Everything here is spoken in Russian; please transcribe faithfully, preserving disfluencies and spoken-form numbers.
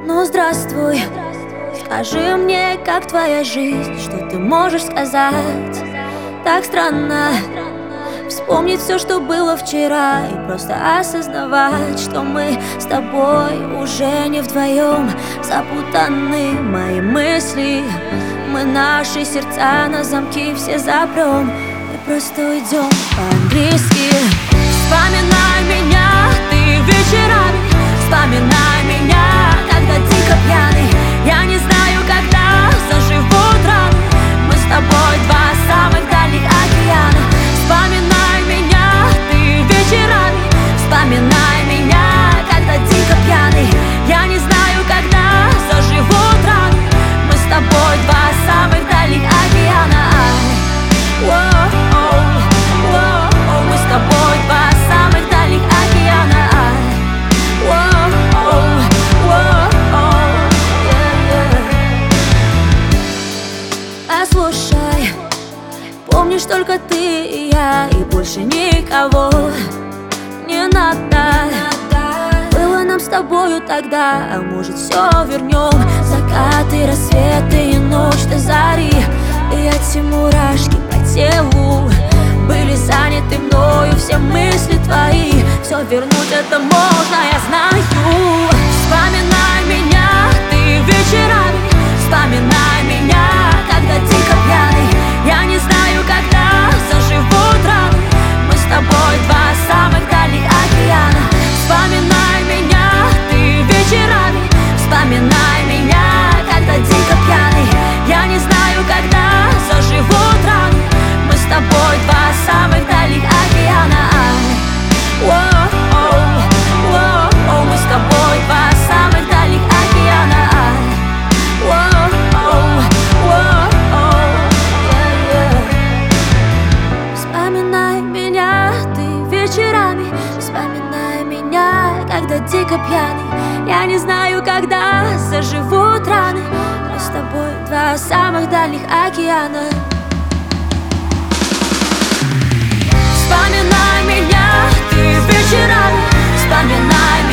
Ну здравствуй, скажи мне, как твоя жизнь, что ты можешь сказать? Так странно вспомнить все, что было вчера, и просто осознавать, что мы с тобой уже не вдвоем. Запутаны мои мысли, мы наши сердца на замки все запрем и просто уйдем по-английски. Вспоминай меня ты вечерами, вспоминай меня, когда дико пьяный. Я не знаю, когда заживут раны, мы с тобой два самых дальних океана. Вспоминай меня ты вечерами, вспоминай меня, когда дико пьяный. Я не знаю, когда заживут раны, мы с тобой два самых дальних океана. Воу, воу, мы с тобой два самых дальних океана. Воу, воу, послушай, помнишь только ты и я, и больше никого не надо. Было нам с тобою тогда, а может все вернем. Закаты, рассветы и ночь до зари, и эти мурашки по телу были заняты мною, все мысли твои. Все вернуть это можно, я знаю. Вспоминай меня ты вечерами, вспоминай меня, когда дико пьяный. Я не знаю, когда заживут раны, мы с тобой два самых дальних океана. Вспоминай меня ты вечерами, вспоминай меня, когда дико пьяный. Я не знаю, когда заживут раны, мы с тобой два самых дальних океана. Воу, воу, мы с тобой два самых дальних океана. Воу, воу, вспоминай меня ты вечерами, вспоминай меня, когда дико пьяный. Я не знаю, когда заживут раны, мы с тобой два самых дальних океана. Вспоминай меня ты вечерами, вспоминай меня.